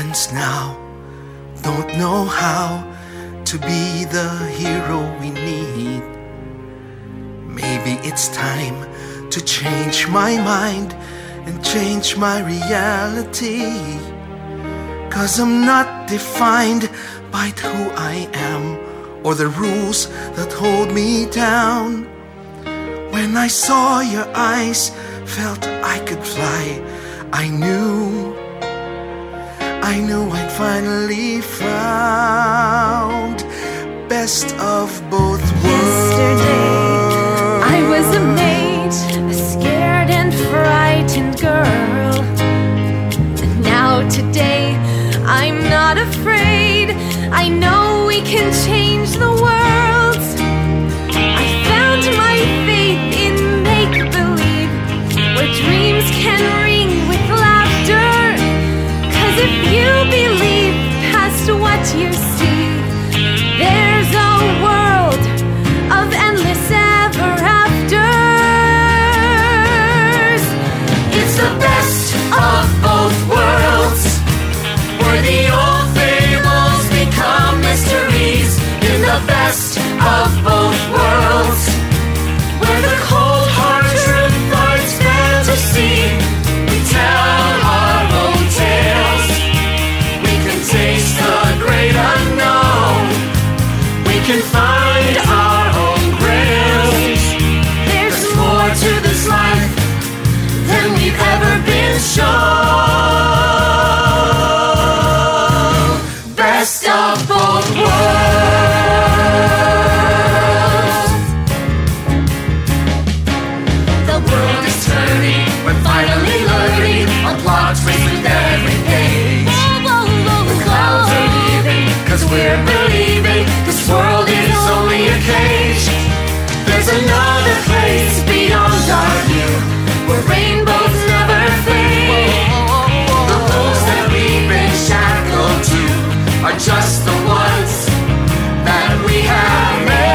Generations now don't know how to be the hero we need. Maybe it's time to change my mind and change my reality. 'Cause I'm not defined by who I am or the rules that hold me down. When I saw your eyes, felt I could fly. I knew I'd finally found best of both worlds. Yesterday I was a maid, a scared and frightened girl. And now today I'm not afraid. I know we can change the world. I found my faith in make-believe, where dreams can ring with laughter. 'Cause if you believe past what you see, there's a world of endless ever afters. It's the best of both worlds, where the old fables become mysteries. In the best of both worlds, where the cold hard truth fights fantasy. We tell our own tales. We can taste the great unknown. We can find our own grails. There's more to this life than we've ever been shown. Best of both worlds. The world is turning, we're finally learning. A plot twist with every page. The clouds are leaving, 'cause we're believing this world is only a cage. There's another place beyond our view, where rainbows never fade. The rules that we've been shackled to are just the ones that we have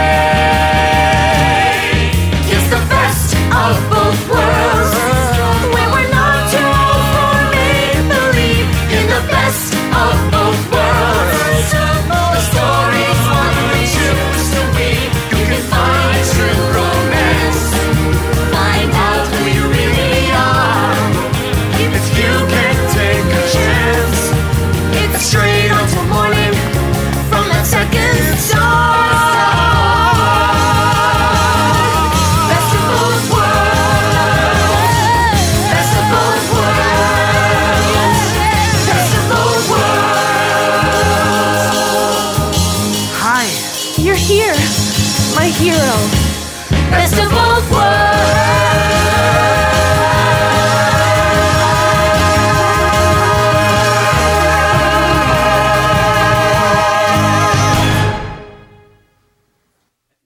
made. It's the best of both worlds, where we're not too old for make-believe. In the best of both worlds, the stories one we choose to read. You can find true romance, find out who you really are. If you can take a chance, it's straight on till morning from that second star. Best of both worlds, best of both worlds, best of both worlds. Hi. You're here, my hero. Best of both worlds.